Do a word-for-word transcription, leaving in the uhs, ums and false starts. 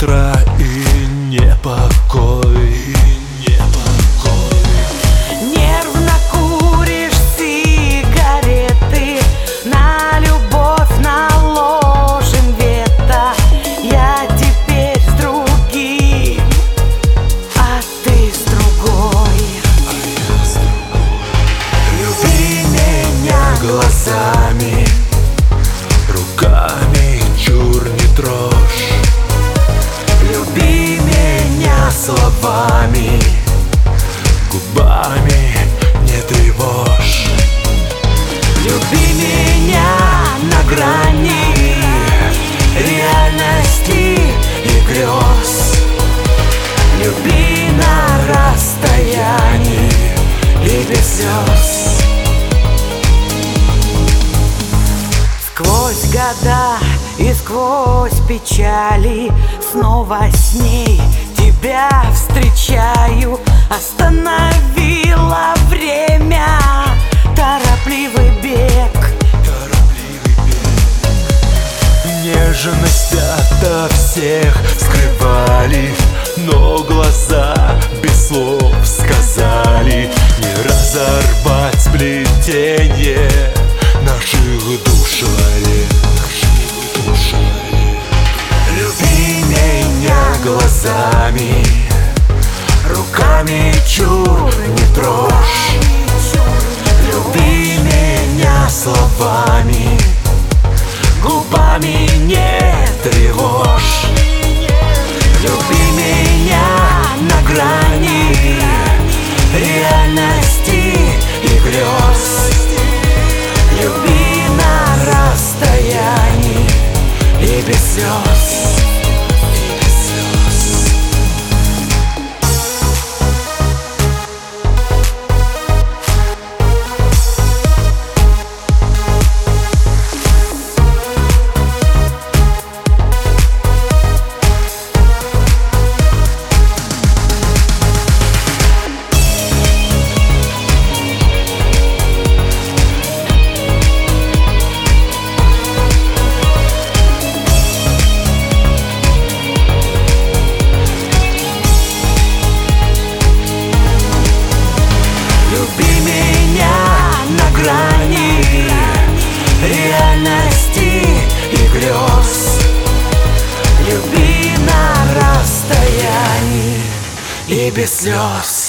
утро и непокой, и непокой. Нервно куришь сигареты, на любовь наложен вето. Я теперь с другим, а ты с другой. А я с другой. Люби меня глазами, руками чур не трожь. Люби меня словами, губами не тревожь. Люби меня на грани реальности и грез. Люби на расстоянии и без слез. Сквозь года и сквозь печали снова с ней тебя встречаю. Остановила время торопливый бег. Торопливый бег. Нежность ото всех скрывали, но глаза без слов сказали: не разорвать сплетение наших душ валет, наших душ валет. Люби меня глазами, руками чур не трожь. Люби меня словами, губами не тревожь. Люби меня на грани реальности и грез. Люби на расстоянии и без слез. Реальности и грез. Люби на расстоянии и без слез.